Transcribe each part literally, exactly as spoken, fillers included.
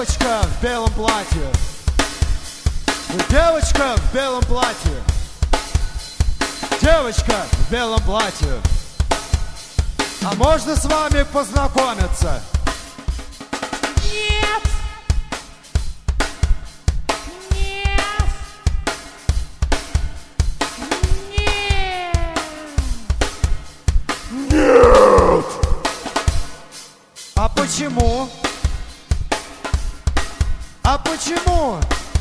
девочка в белом платье. Девочка в белом платье. Девочка в белом платье. А можно с вами познакомиться? Нет. Нет. Нет. Нет! А почему? А почему?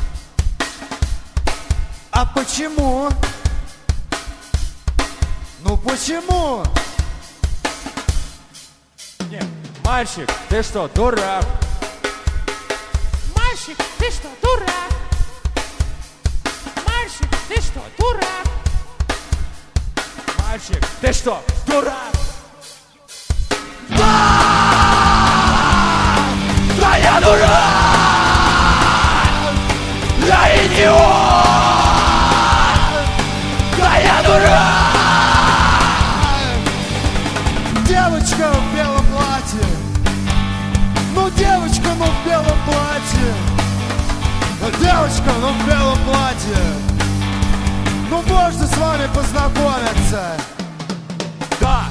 А почему? Ну почему? Нет, мальчик, ты что, дурак? Мальчик, ты что, дурак? Мальчик, ты что, дурак? Мальчик, ты что, дурак? Да! Да я дурак! Я идиот! Да я дурак! Девочка в белом платье. Ну девочка, ну в белом платье. Ну девочка, ну в белом платье. Ну можно с вами познакомиться? Да!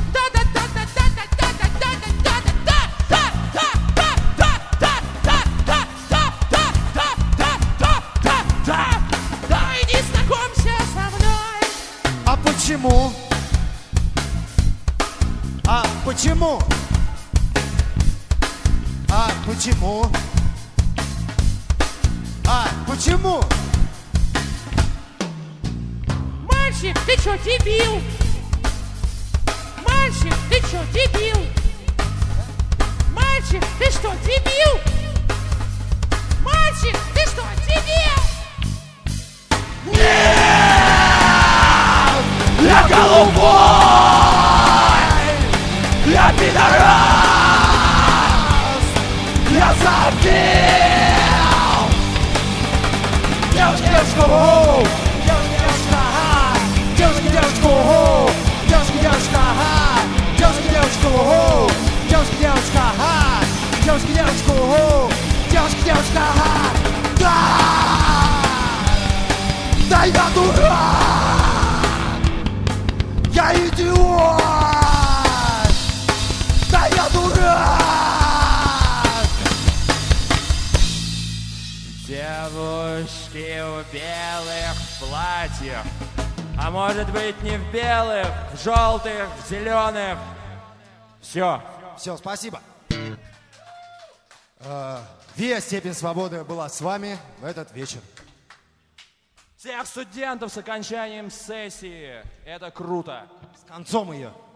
Почему? А почему? А почему? А почему? Мальчик, ты чё, дебил? Мальчик, ты чё, дебил? Мальчик, ты что, дебил? Мальчик, ты что, дебил? Нет! Я голубой! Я пидорас! Я забил! Девушка, девушка, оу! Девушка, девушка, ага! Девушка, девушка, оу! Девушка, девушка, ага! Девушка, девушка, оу! Девушка, девушка, ага! Девушка, девушка, оу! Девушка, девушка, ага! Да! Да я дурак! Я идиот! Да я дурак! Девушки в белых платьях. А может быть не в белых, в желтых, в зеленых. Все. Все, спасибо. Виа «Степень свободы» была с вами в этот вечер. Всех студентов с окончанием сессии. Это круто. С концом ее.